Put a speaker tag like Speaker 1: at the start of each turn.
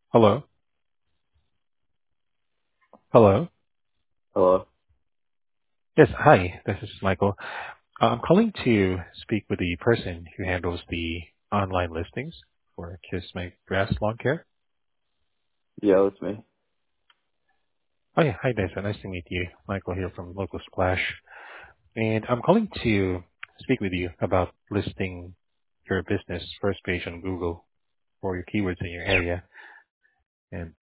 Speaker 1: Hello. Hello.
Speaker 2: Hello?
Speaker 1: Yes, hi. This is Michael. I'm calling to speak with the person who handles the online listings for Kiss My Grass Lawn Care.
Speaker 2: Yeah, that's me.
Speaker 1: Oh yeah, hi there. So nice to meet you. Michael here from Local Splash. And I'm calling to speak with you about listing your business first page on Google for your keywords in your area. And